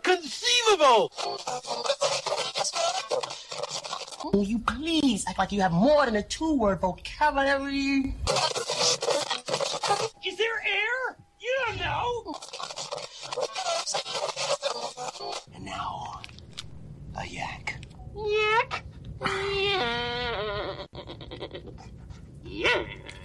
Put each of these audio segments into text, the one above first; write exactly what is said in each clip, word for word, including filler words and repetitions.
Inconceivable! Will you please act like you have more than a two-word vocabulary? Is there air? You don't know. And now, a yak. Yak. Yeah.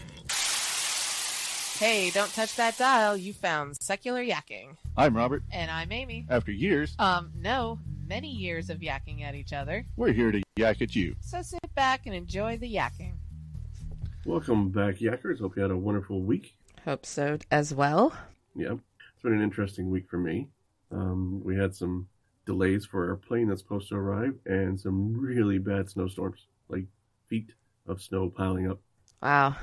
Hey, don't touch that dial. You found Secular Yakking. I'm Robert. And I'm Amy. After years, Um, no, many years of yakking at each other. we're here to yak at you. So sit back and enjoy the yakking. Welcome back, Yackers. Hope you had a wonderful week. Hope so as well. Yeah, it's been an interesting week for me. Um, we had some delays for our plane that's supposed to arrive and some really bad snowstorms, like feet of snow piling up. Wow.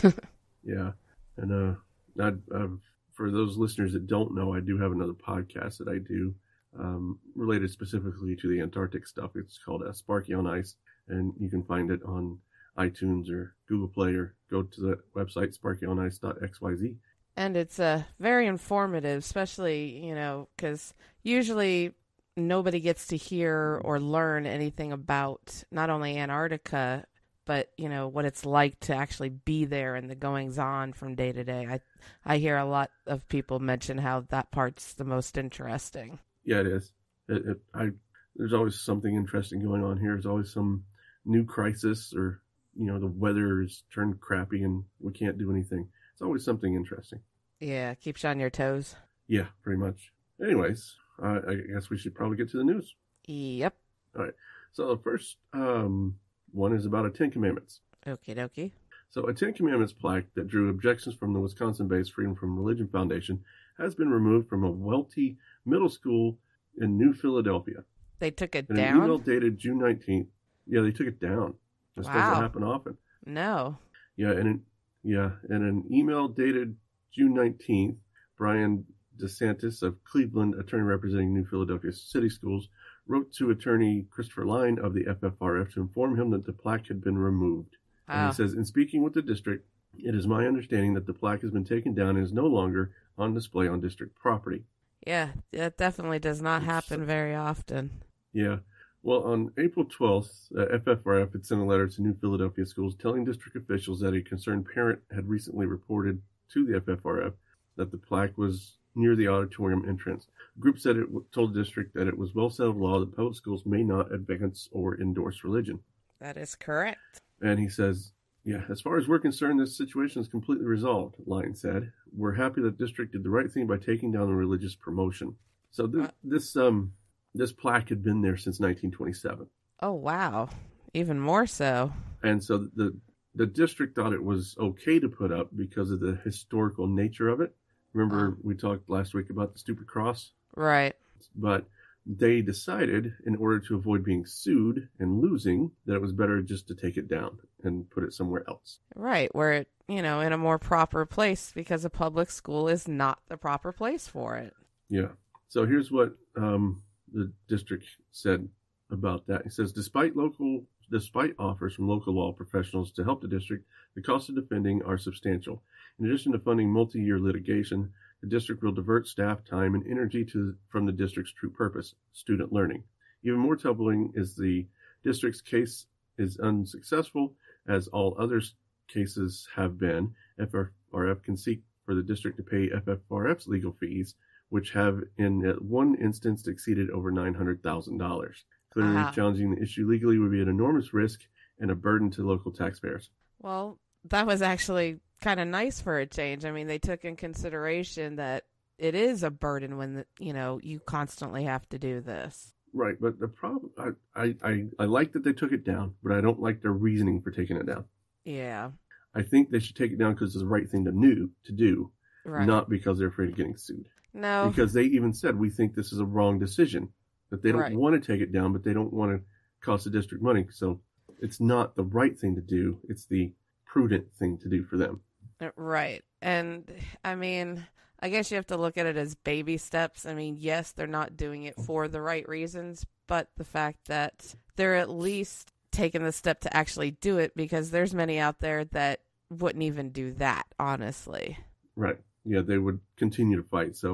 Yeah, and uh, not, uh, for those listeners that don't know, I do have another podcast that I do um, related specifically to the Antarctic stuff. It's called uh, Sparky on Ice, and you can find it on iTunes or Google Play, or go to the website sparky on ice dot x y z. And it's uh, very informative, especially, you know, because usually nobody gets to hear or learn anything about not only Antarctica, but, you know, what it's like to actually be there and the goings-on from day to day. I I hear a lot of people mention how that part's the most interesting. Yeah, it is. It, it, I there's always something interesting going on here. There's always some new crisis, or you know, the weather's turned crappy and we can't do anything. It's always something interesting. Yeah, keeps you on your toes. Yeah, pretty much. Anyways, uh, I guess we should probably get to the news. Yep. All right. So the first um, one is about a Ten Commandments. Okie dokie. So a Ten Commandments plaque that drew objections from the Wisconsin-based Freedom from Religion Foundation has been removed from a Welty Middle School in New Philadelphia. They took it In down? an email dated June nineteenth. Yeah, they took it down. This Wow. doesn't happen often. No. Yeah, and an, yeah, in an email dated June nineteenth, Brian DeSantis of Cleveland, attorney representing New Philadelphia City Schools, wrote to attorney Christopher Line of the F F R F to inform him that the plaque had been removed. And Wow. he says, in speaking with the district, it is my understanding that the plaque has been taken down and is no longer on display on district property. Yeah, that definitely does not happen very often. Yeah. Well, on April twelfth, uh, F F R F had sent a letter to New Philadelphia schools telling district officials that a concerned parent had recently reported to the F F R F that the plaque was near the auditorium entrance. The group said it w- told the district that it was well settled law that public schools may not advance or endorse religion. That is correct. And he says, yeah, as far as we're concerned, this situation is completely resolved, Line said. We're happy that the district did the right thing by taking down the religious promotion. So th- Uh, this um this plaque had been there since nineteen twenty-seven. Oh, wow. Even more so. And so the the district thought it was okay to put up because of the historical nature of it. Remember, Oh. we talked last week about the stupid cross? Right. But they decided, in order to avoid being sued and losing, that it was better just to take it down and put it somewhere else. Right. Where it, you know, in a more proper place, because a public school is not the proper place for it. Yeah. So here's what um, the district said about that. It says, despite local, despite offers from local law professionals to help the district, the costs of defending are substantial. In addition to funding multi-year litigation, the district will divert staff time and energy to from the district's true purpose, student learning. Even more troubling is the district's case is unsuccessful, as all other cases have been. F F R F can seek for the district to pay F F R F's legal fees, which have in one instance exceeded over nine hundred thousand dollars. Clearly, Wow. challenging the issue legally would be an enormous risk and a burden to local taxpayers. Well, that was actually kind of nice for a change. I mean, they took in consideration that it is a burden when, the, you know, you constantly have to do this. Right, but the problem, I, I, I, I like that they took it down, but I don't like their reasoning for taking it down. Yeah. I think they should take it down because it's the right thing to do, to do, Right. not because they're afraid of getting sued. No. Because they even said, we think this is a wrong decision, that they don't Right. want to take it down, but they don't want to cost the district money. So it's not the right thing to do. It's the prudent thing to do for them. Right. And I mean, I guess you have to look at it as baby steps. I mean, yes, they're not doing it for the right reasons, but the fact that they're at least taking the step to actually do it, because there's many out there that wouldn't even do that, honestly. Right. Yeah, they would continue to fight. So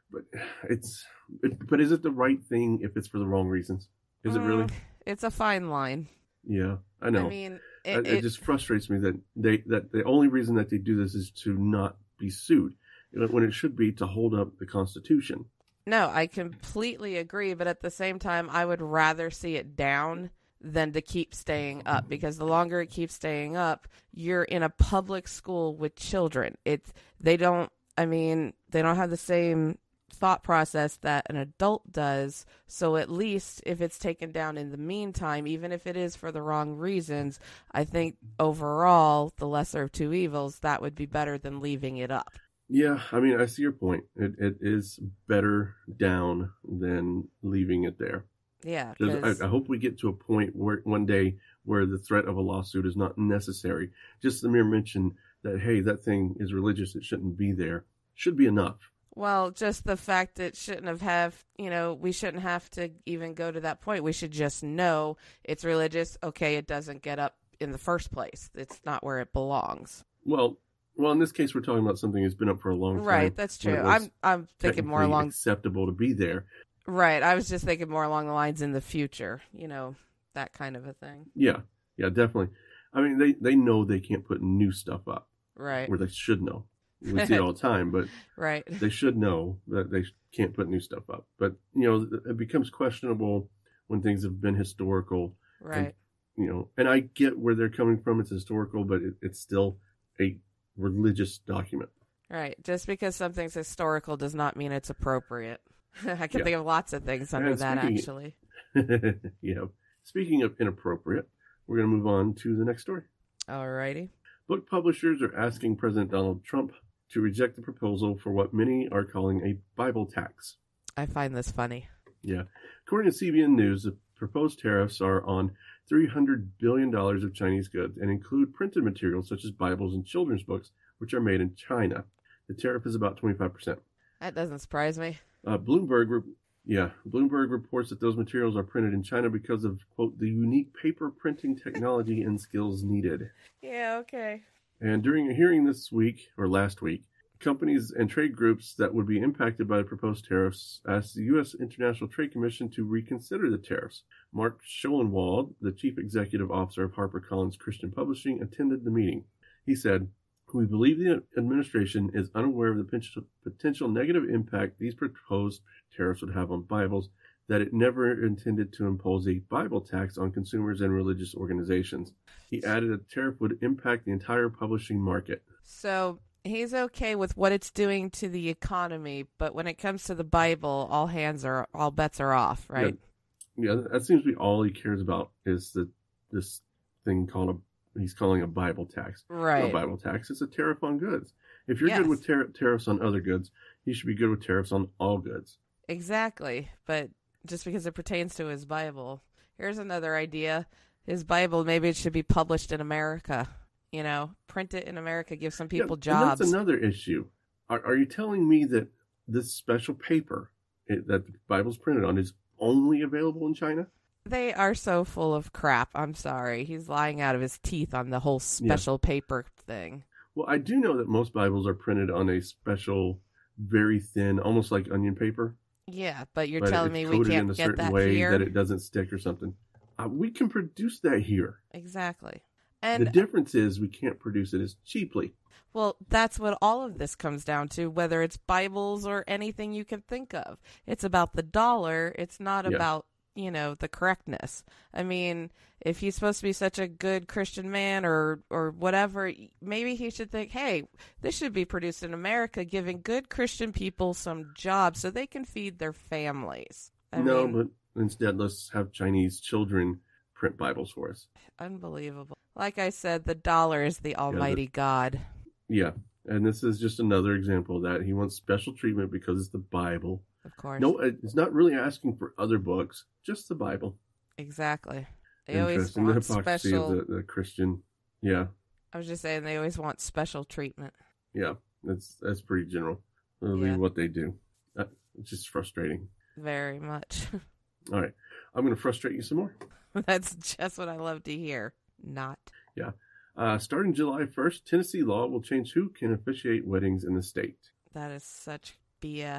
But it's, it, but is it the right thing if it's for the wrong reasons? Is it really? Mm, it's a fine line. Yeah, I know. I mean, it, it, it, it just frustrates me that they that the only reason that they do this is to not be sued, when it should be to hold up the Constitution. No, I completely agree, but at the same time, I would rather see it down than to keep staying up, because the longer it keeps staying up, you're in a public school with children. It's they don't. I mean, they don't have the same thought process that an adult does. So at least if it's taken down in the meantime, even if it is for the wrong reasons, I think overall, the lesser of two evils, that would be better than leaving it up. Yeah, I mean, I see your point. It it is better down than leaving it there. Yeah, I, I hope we get to a point where one day where the threat of a lawsuit is not necessary. Just the mere mention that, hey, that thing is religious, it shouldn't be there, should be enough. Well, just the fact that shouldn't have have, you know, we shouldn't have to even go to that point. We should just know it's religious. Okay, it doesn't get up in the first place. It's not where it belongs. Well, well, in this case, we're talking about something that's been up for a long time. Right, that's true. I'm I'm thinking more along acceptable to be there. Right, I was just thinking more along the lines in the future. You know, that kind of a thing. Yeah, yeah, definitely. I mean, they they know they can't put new stuff up. Right. Where they should know. We see it all the time, but right. They should know that they can't put new stuff up. But, you know, it becomes questionable when things have been historical. Right. And, you know, and I get where they're coming from. It's historical, but it, it's still a religious document. Right. Just because something's historical does not mean it's appropriate. I can yeah. think of lots of things under and that, speaking, actually. Yeah. Speaking of inappropriate, we're going to move on to the next story. All righty. Book publishers are asking President Donald Trump to reject the proposal for what many are calling a Bible tax. I find this funny. Yeah. According to C B N News, the proposed tariffs are on three hundred billion dollars of Chinese goods and include printed materials such as Bibles and children's books, which are made in China. The tariff is about twenty-five percent. That doesn't surprise me. Uh, Bloomberg, re- yeah, Bloomberg reports that those materials are printed in China because of, quote, the unique paper printing technology and skills needed. Yeah, okay. And during a hearing this week, or last week, companies and trade groups that would be impacted by the proposed tariffs asked the U S International Trade Commission to reconsider the tariffs. Mark Schoenwald, the chief executive officer of HarperCollins Christian Publishing, attended the meeting. He said, "We believe the administration is unaware of the potential negative impact these proposed tariffs would have on Bibles, that it never intended to impose a Bible tax on consumers and religious organizations." He added a tariff would impact the entire publishing market. So he's okay with what it's doing to the economy, but when it comes to the Bible, all hands are, all bets are off, right? Yeah, yeah, that seems to be all he cares about is the this thing called a, he's calling a Bible tax. Right. No Bible tax, it's a tariff on goods. If you're yes. good with tar- tariffs on other goods, you should be good with tariffs on all goods. Exactly, but just because it pertains to his Bible. Here's another idea. His Bible, maybe it should be published in America. You know, print it in America, give some people yeah, jobs. And that's another issue. Are, are you telling me that this special paper it, that the Bible's printed on is only available in China? They are so full of crap. I'm sorry. He's lying out of his teeth on the whole special yeah. paper thing. Well, I do know that most Bibles are printed on a special, very thin, almost like onion paper. Yeah, but you're but telling me we can't in a get certain that way here? That it doesn't stick or something. Uh, we can produce that here. Exactly. And the difference is we can't produce it as cheaply. Well, that's what all of this comes down to, whether it's Bibles or anything you can think of. It's about the dollar. It's not yeah. about, you know, the correctness. I mean, if he's supposed to be such a good Christian man or, or whatever, maybe he should think, hey, this should be produced in America, giving good Christian people some jobs so they can feed their families. I no, mean, but instead let's have Chinese children print Bibles for us. Unbelievable. Like I said, the dollar is the almighty yeah, the, God. Yeah, and this is just another example of that. He wants special treatment because it's the Bible. Of course. No, it's not really asking for other books, just the Bible. Exactly. They always want the hypocrisy special... of the, the Christian. Yeah. I was just saying they always want special treatment. Yeah, that's that's pretty general. Really yeah. what they do. That, it's just frustrating. Very much. All right. I'm going to frustrate you some more. That's just what I love to hear. Not. Yeah. Uh, starting July first, Tennessee law will change who can officiate weddings in the state. That is such B S.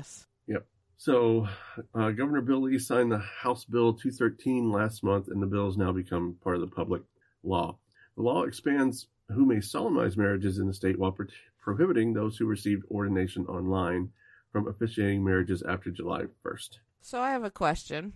Yep. So, uh, Governor Bill Lee signed the House Bill two thirteen last month, and the bill has now become part of the public law. The law expands who may solemnize marriages in the state while pro- prohibiting those who received ordination online from officiating marriages after July first. So I have a question.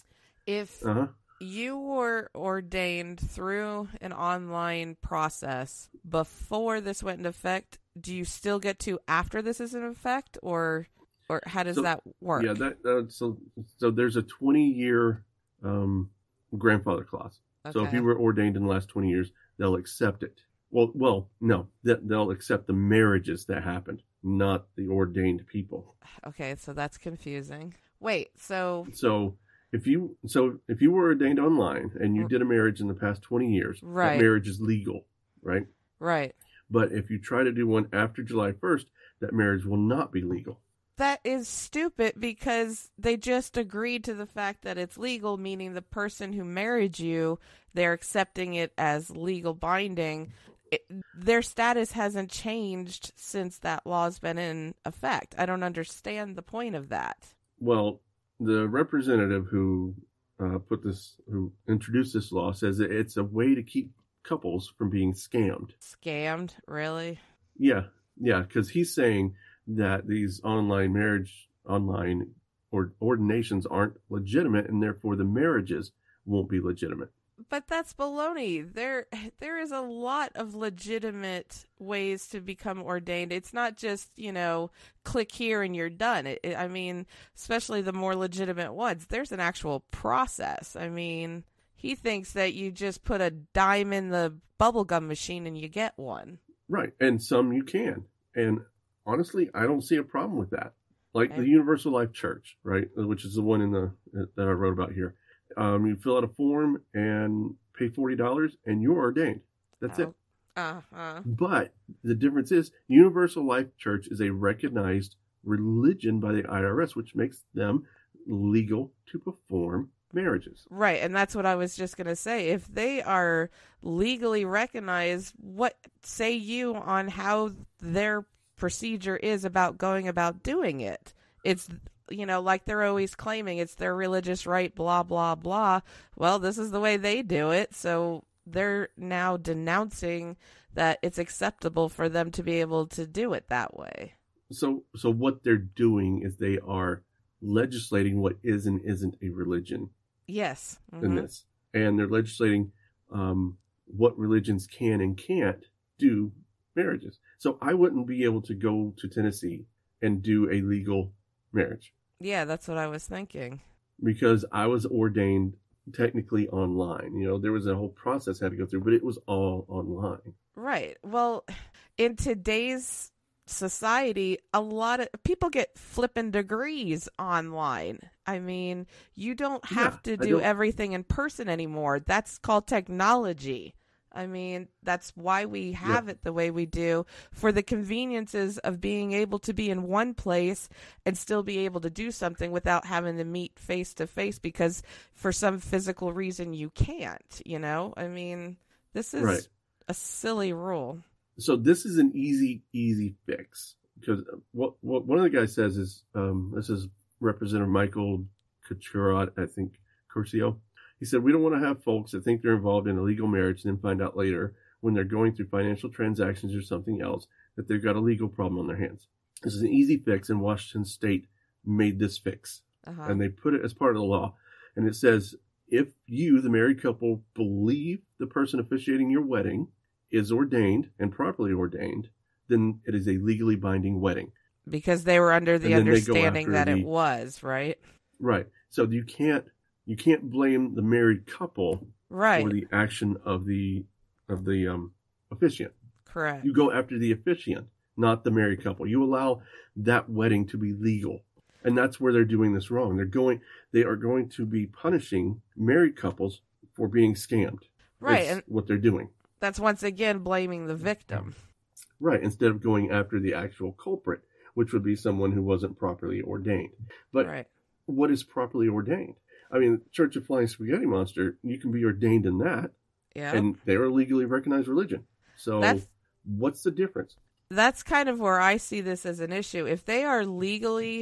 If Uh-huh. you were ordained through an online process before this went into effect, do you still get to after this is in effect, or or how does So, that work? Yeah, that uh, so so there's a twenty year um, grandfather clause. So if Okay. you were ordained in the last twenty years, they'll accept it. Well, well, no, that they'll accept the marriages that happened, not the ordained people. Okay, so that's confusing. Wait, so So if you so if you were ordained online and you did a marriage in the past twenty years, Right. that marriage is legal, right? right. But if you try to do one after July first, that marriage will not be legal. That is stupid because they just agreed to the fact that it's legal, meaning the person who married you, they're accepting it as legal binding. It, their status hasn't changed since that law's been in effect. I don't understand the point of that. Well, the representative who uh, put this, who introduced this law, says that it's a way to keep couples from being scammed. Scammed, really? Yeah, yeah, because he's saying that these online marriage, online or ordinations aren't legitimate, and therefore the marriages won't be legitimate. But that's baloney. There, there is a lot of legitimate ways to become ordained. It's not just, you know, click here and you're done. It, it, I mean, especially the more legitimate ones. There's an actual process. I mean, he thinks that you just put a dime in the bubblegum machine and you get one. Right, and some you can. And honestly, I don't see a problem with that. Like Okay. the Universal Life Church, right, which is the one in the that I wrote about here. Um, you fill out a form and pay forty dollars, and you're ordained. That's it. Uh, uh, But the difference is Universal Life Church is a recognized religion by the I R S, which makes them legal to perform marriages. right. And that's what I was just going to say. If they are legally recognized, what say you on how their procedure is about going about doing it? It's, you know, like they're always claiming it's their religious right, blah, blah, blah. Well, this is the way they do it. So they're now denouncing that it's acceptable for them to be able to do it that way. So, so what they're doing is they are legislating what is and isn't a religion Yes. in Mhm. this, and they're legislating um, what religions can and can't do marriages. So I wouldn't be able to go to Tennessee and do a legal marriage Yeah, that's what I was thinking. because I was ordained technically online. You know, there was a whole process I had to go through, but it was all online. Right. Well, in today's society, a lot of people get flipping degrees online. I mean, you don't have Yeah, to I do don't- everything in person anymore. That's called technology. I mean, that's why we have it the way we do, for the conveniences of being able to be in one place and still be able to do something without having to meet face to face because for some physical reason you can't, you know? I mean, this is Right. a silly rule. So this is an easy, easy fix because what, what one of the guys says is, um, this is Representative Michael Couture, I think, Curcio. He said, we don't want to have folks that think they're involved in a legal marriage and then find out later when they're going through financial transactions or something else that they've got a legal problem on their hands. This is an easy fix, and Washington State made this fix, Uh-huh. and they put it as part of the law. And it says, if you, the married couple, believe the person officiating your wedding is ordained and properly ordained, then it is a legally binding wedding. Because they were under the And then they go understanding after that the- it was, right? Right. So you can't you can't blame the married couple Right. for the action of the of the um, officiant. Correct. You go after the officiant, not the married couple. You allow that wedding to be legal, and that's where they're doing this wrong. They're going they are going to be punishing married couples for being scammed. Right, That's and- what they're doing. That's once again blaming the victim. Right, instead of going after the actual culprit, which would be someone who wasn't properly ordained. But Right. what is properly ordained? I mean, Church of Flying Spaghetti Monster, you can be ordained in that, Yeah. and they're a legally recognized religion. So That's- what's the difference? That's kind of where I see this as an issue. If they are legally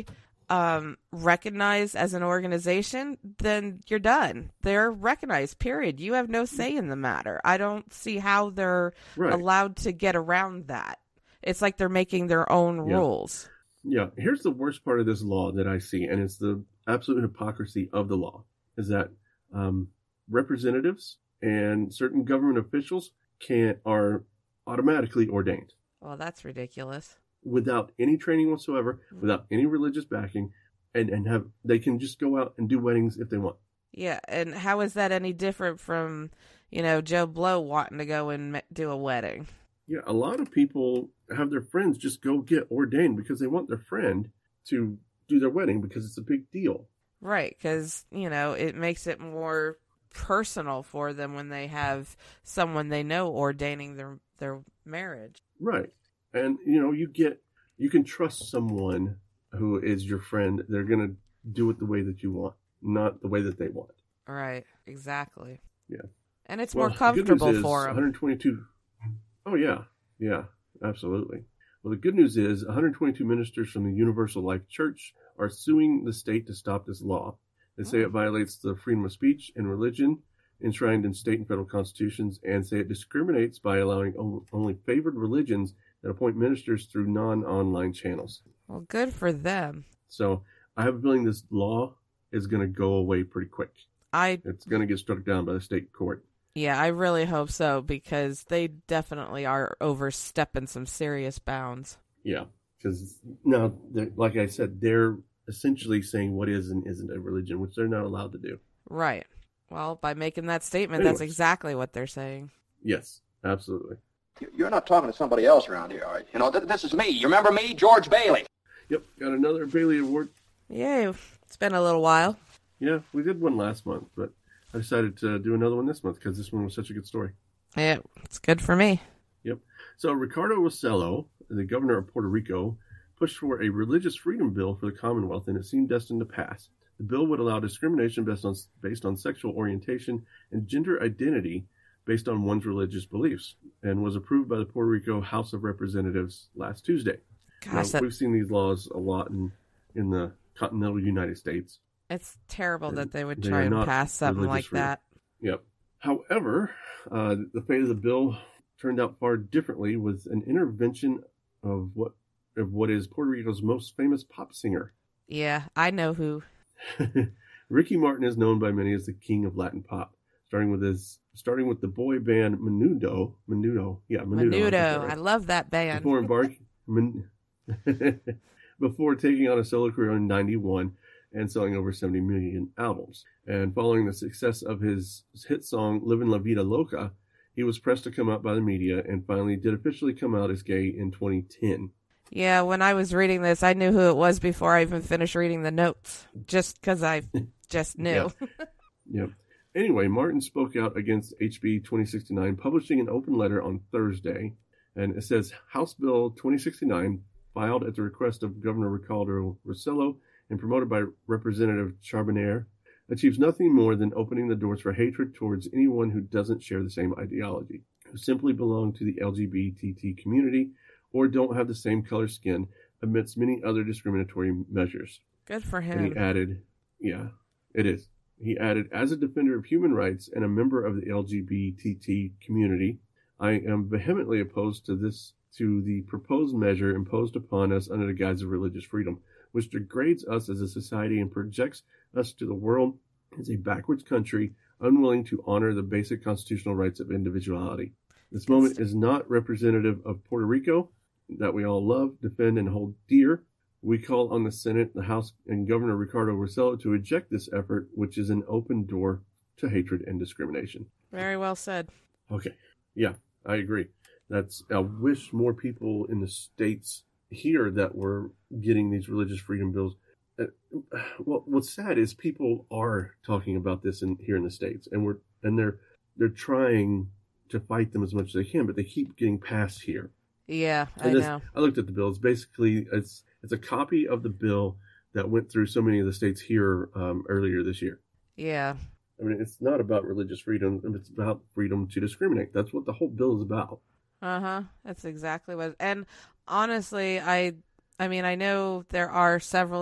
um, recognized as an organization, then you're done. They're recognized, period. You have no say in the matter. I don't see how they're Right. allowed to get around that. It's like they're making their own Yeah. rules. Yeah, here's the worst part of this law that I see, and it's the absolute hypocrisy of the law, is that um, representatives and certain government officials can't are automatically ordained Well, that's ridiculous. without any training whatsoever, without any religious backing, and, and have they can just go out and do weddings if they want. Yeah, and how is that any different from, you know, Joe Blow wanting to go and ma- do a wedding? Yeah, a lot of people have their friends just go get ordained because they want their friend to do their wedding because it's a big deal. Right, because, you know, it makes it more personal for them when they have someone they know ordaining their their marriage. Right. And, you know, you get, you can trust someone who is your friend. They're going to do it the way that you want, not the way that they want. Right, exactly. Yeah. And it's Well, more the good news comfortable is for one them. hundred twenty-two. Oh, yeah. Yeah, absolutely. Well, the good news is one hundred twenty-two ministers from the Universal Life Church are suing the state to stop this law. They say it violates the freedom of speech and religion enshrined in state and federal constitutions, and say it discriminates by allowing o- only favored religions that appoint ministers through non-online channels. Well, good for them. So I have a feeling this law is going to go away pretty quick. I It's going to get struck down by the state court. Yeah, I really hope so, because they definitely are overstepping some serious bounds. Yeah, because now, they're- like I said, they're essentially saying what is and isn't a religion, which they're not allowed to do. Right. Well, by making that statement, that's Anyways. exactly what they're saying. Yes, absolutely. You're not talking to somebody else around here, are you? You know, th- this is me. You remember me? George Bailey. Yep, got another Bailey Award. Yay, it's been a little while. Yeah, we did one last month, but I decided to do another one this month because this one was such a good story. Yeah, it's good for me. Yep. So Ricardo Rossello, the governor of Puerto Rico, pushed for a religious freedom bill for the Commonwealth, and it seemed destined to pass. The bill would allow discrimination based on based on sexual orientation and gender identity based on one's religious beliefs, and was approved by the Puerto Rico House of Representatives last Tuesday. Gosh, Now, that, we've seen these laws a lot in, in the continental United States. it's terrible They- that they would they try are and not pass something religious like freedom. that. Yep. However, uh, the fate of the bill turned out far differently with an intervention of what of what is Puerto Rico's most famous pop singer. Yeah, I know who. Ricky Martin is known by many as the king of Latin pop, starting with his starting with the boy band Menudo. Menudo, yeah, Menudo. I think that's Menudo. right. I love that band. Before embarking, Men- before taking on a solo career in ninety-one and selling over seventy million albums. And following the success of his hit song Livin' La Vida Loca, he was pressed to come out by the media and finally did officially come out as gay in twenty ten. Yeah, when I was reading this, I knew who it was before I even finished reading the notes, just because I just knew. Yep. Anyway, Martin spoke out against H B twenty sixty-nine, publishing an open letter on Thursday. And it says, House Bill twenty sixty-nine, filed at the request of Governor Ricardo Rossello and promoted by Representative Charbonnier, achieves nothing more than opening the doors for hatred towards anyone who doesn't share the same ideology, who simply belong to the L G B T Q community or don't have the same color skin, amidst many other discriminatory measures. Good for And him. he added, yeah, it is. He added, as a defender of human rights and a member of the L G B T Q community, I am vehemently opposed to this, to the proposed measure imposed upon us under the guise of religious freedom, which degrades us as a society and projects us to the world as a backwards country, unwilling to honor the basic constitutional rights of individuality. This moment is not representative of Puerto Rico, that we all love, defend, and hold dear. We call on the Senate, the House, and Governor Ricardo Rossello to reject this effort, which is an open door to hatred and discrimination. Very well said. Okay. Yeah, I agree. That's, I wish more people in the states here that were getting these religious freedom bills. Uh, well, what's sad is people are talking about this in here in the states, and we're and they're they're trying to fight them as much as they can, but they keep getting passed here. Yeah, I And this, know. I looked at the bill. It's basically it's it's a copy of the bill that went through so many of the states here um, earlier this year. Yeah. I mean, it's not about religious freedom. It's about freedom to discriminate. That's what the whole bill is about. Uh-huh. That's exactly what. And honestly, I I mean, I know there are several,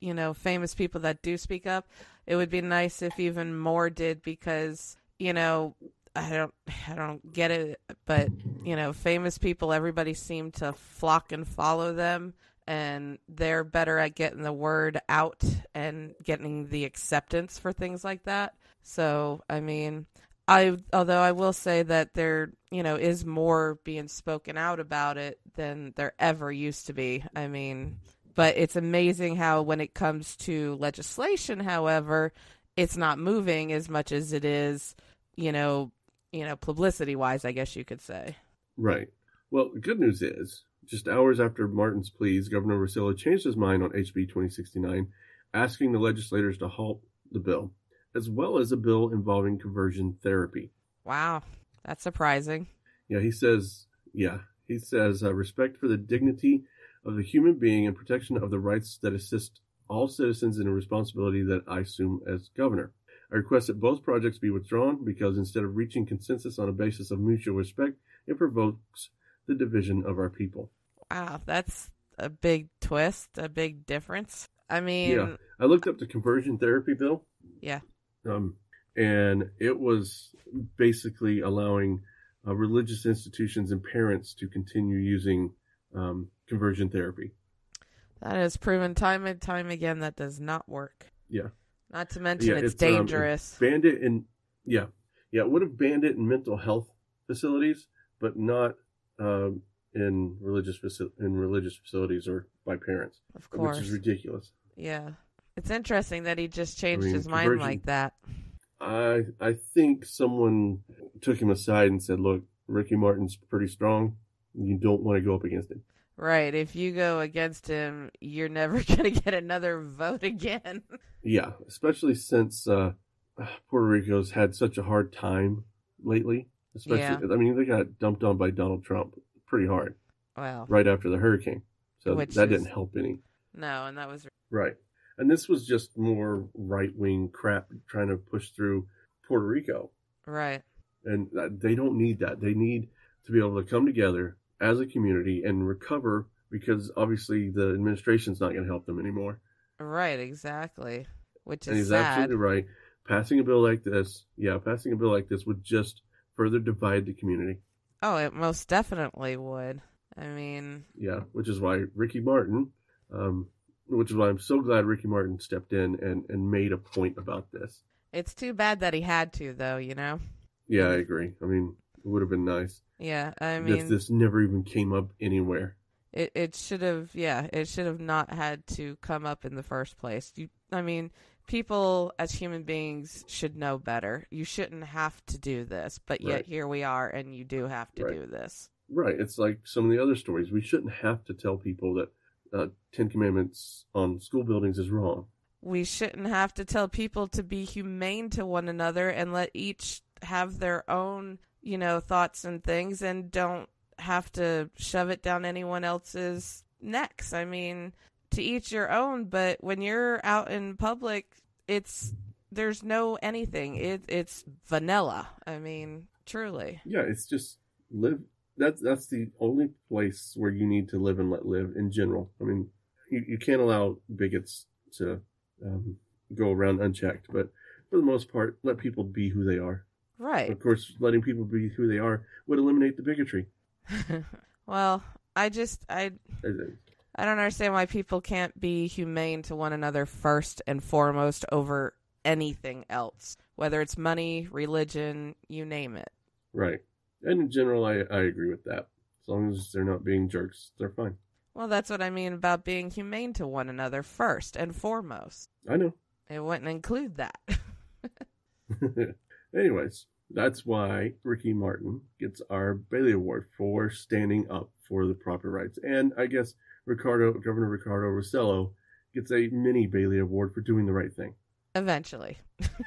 you know, famous people that do speak up. It would be nice if even more did, because, you know, I don't, I don't get it, but, you know, famous people, everybody seemed to flock and follow them, and they're better at getting the word out and getting the acceptance for things like that. So, I mean, I, although I will say that there, you know, is more being spoken out about it than there ever used to be. I mean, but it's amazing how when it comes to legislation, however, it's not moving as much as it is, you know, you know, publicity-wise, I guess you could say. Right. Well, the good news is, just hours after Martin's pleas, Governor Rosillo changed his mind on H B twenty sixty-nine, asking the legislators to halt the bill, as well as a bill involving conversion therapy. Wow, that's surprising. Yeah, he says, yeah, he says, uh, respect for the dignity of the human being and protection of the rights that assist all citizens in a responsibility that I assume as governor. I request that both projects be withdrawn because instead of reaching consensus on a basis of mutual respect, it provokes the division of our people. Wow, that's a big twist, a big difference. I mean... Yeah, I looked up the conversion therapy bill. Yeah. Um, and it was basically allowing uh, religious institutions and parents to continue using um, conversion therapy. That has proven time and time again that does not work. Yeah. Not to mention yeah, it's, it's dangerous. Um, it banned it in, yeah. Yeah, it would have banned it in mental health facilities, but not um, in religious faci- in religious facilities or by parents. Of course. Which is ridiculous. Yeah. It's interesting that he just changed I mean, his mind conversion, like that. I I think someone took him aside and said, look, Ricky Martin's pretty strong. You don't want to go up against him. Right. If you go against him, you're never going to get another vote again. Yeah, especially since uh, Puerto Rico's had such a hard time lately. Especially, Yeah. I mean, they got dumped on by Donald Trump pretty hard. Well. Right after the hurricane. So Which that is- didn't help any. No, and that was... Right. And this was just more right-wing crap trying to push through Puerto Rico. Right. And they don't need that. They need to be able to come together as a community and recover, because obviously the administration's not going to help them anymore. Right, exactly. Which And is he's sad. absolutely right. Passing a bill like this, yeah, passing a bill like this would just further divide the community. Oh, it most definitely would. I mean... Yeah, which is why Ricky Martin, um, which is why I'm so glad Ricky Martin stepped in and, and made a point about this. It's too bad that he had to, though, you know? Yeah, I agree. I mean, it would have been nice Yeah, I mean... if this never even came up anywhere. It it should have, yeah, it should have not had to come up in the first place. You, I mean, people as human beings should know better. You shouldn't have to do this, but yet Right. here we are, and you do have to Right. do this. Right. It's like some of the other stories. We shouldn't have to tell people that uh, Ten Commandments on school buildings is wrong. We shouldn't have to tell people to be humane to one another and let each have their own, you know, thoughts and things, and don't have to shove it down anyone else's necks. I mean, to each your own, but when you're out in public, it's there's no anything. It it's vanilla. I mean, truly. Yeah, it's just live. That's that's the only place where you need to live and let live in general. I mean, you, you can't allow bigots to um, go around unchecked, but for the most part, let people be who they are. Right. Of course, letting people be who they are would eliminate the bigotry. Well, I just I Uh, I don't understand why people can't be humane to one another first and foremost over anything else, whether it's money, religion, you name it. Right. And in general, I, I agree with that. As long as they're not being jerks, they're fine. Well, that's what I mean about being humane to one another first and foremost. I know. It wouldn't include that. Anyways, that's why Ricky Martin gets our Bailey Award for standing up for the proper rights. And I guess Ricardo, Governor Ricardo Rosillo gets a mini Bailey Award for doing the right thing. Eventually.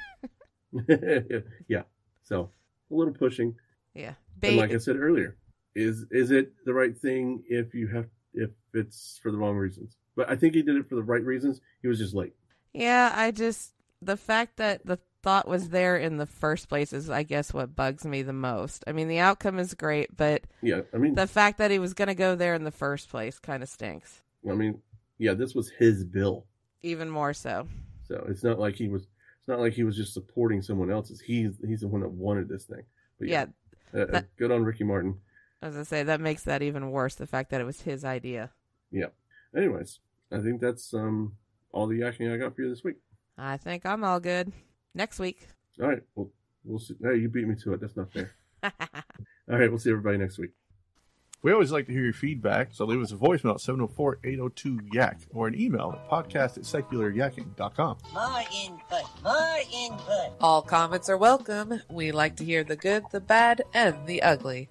Yeah. So, a little pushing. Yeah. And like I Ba- said earlier, is is it the right thing if you have if it's for the wrong reasons? But I think he did it for the right reasons. He was just late. yeah, I just, the fact that the thought was there in the first place is, I guess, what bugs me the most. I mean, the outcome is great, but Yeah, I mean, the fact that he was going to go there in the first place kind of stinks. I mean, yeah, this was his bill. Even more so. So it's not like he was. It's not like he was just supporting someone else's. He's he's the one that wanted this thing. But yeah, yeah uh, that, good on Ricky Martin. As I say, that makes that even worse. The fact that it was his idea. Yeah. Anyways, I think that's um all the yakking I got for you this week. I think I'm all good. Next week. All right. Well, we'll see. Hey, you beat me to it. That's not fair. All right. We'll see everybody next week. We always like to hear your feedback, so leave us a voicemail at seven oh four, eight oh two, yak or an email at podcast at secular yakking dot com. More input, more input. All comments are welcome. We like to hear the good, the bad, and the ugly.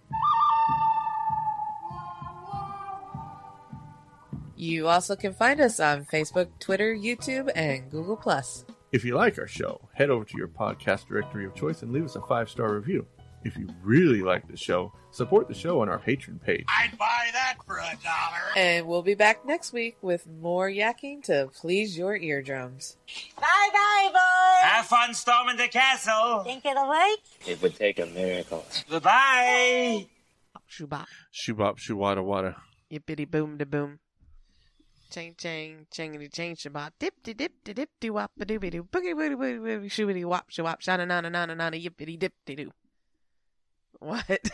You also can find us on Facebook, Twitter, YouTube, and Google plus. If you like our show, head over to your podcast directory of choice and leave us a five-star review. If you really like the show, support the show on our Patreon page. I'd buy that for a dollar. And we'll be back next week with more yakking to please your eardrums. Bye-bye, boys. Have fun storming the castle. Think it'll work? It would take a miracle. Goodbye. Shubop. Shubop, shubada, wada. Yippity boom da boom. Chang chang, changity chang shabbat, dip de dip de dip de wop a dooby doo, boogie woogie woogie woogie shoobity wop shabop, shana nana nana nana yippity dip de doo. What?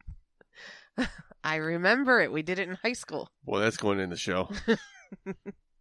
I remember it. We did it in high school. Boy, that's going in the show.